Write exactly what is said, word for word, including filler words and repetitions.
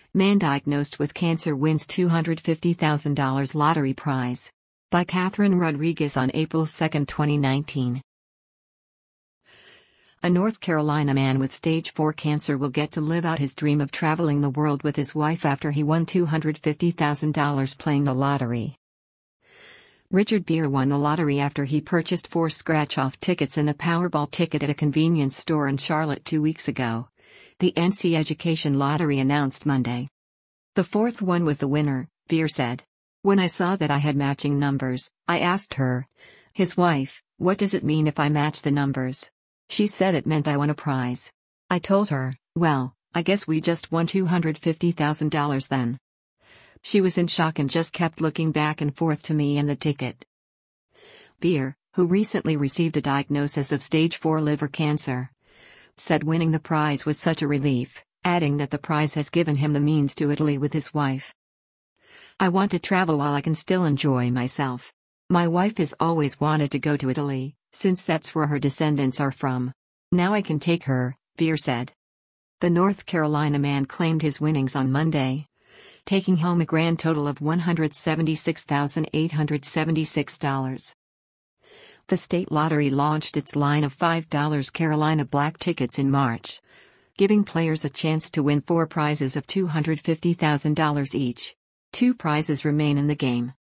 Man diagnosed with cancer wins two hundred fifty thousand dollars lottery prize. By Catherine Rodriguez on April second, twenty nineteen. A North Carolina man with stage four cancer will get to live out his dream of traveling the world with his wife after he won two hundred fifty thousand dollars playing the lottery. Richard Beer won the lottery after he purchased four scratch-off tickets and a Powerball ticket at a convenience store in Charlotte two weeks ago, the N C Education Lottery announced Monday. The fourth one was the winner, Beer said. When I saw that I had matching numbers, I asked her, his wife, what does it mean if I match the numbers? She said it meant I won a prize. I told her, well, I guess we just won two hundred fifty thousand dollars then. She was in shock and just kept looking back and forth to me and the ticket. Beer, who recently received a diagnosis of stage four liver cancer, said winning the prize was such a relief, adding that the prize has given him the means to Italy with his wife. I want to travel while I can still enjoy myself. My wife has always wanted to go to Italy, since that's where her descendants are from. Now I can take her, Beer said. The North Carolina man claimed his winnings on Monday, taking home a grand total of one hundred seventy-six thousand eight hundred seventy-six dollars. The state lottery launched its line of five dollar Carolina Black tickets in March, giving players a chance to win four prizes of two hundred fifty thousand dollars each. Two prizes remain in the game.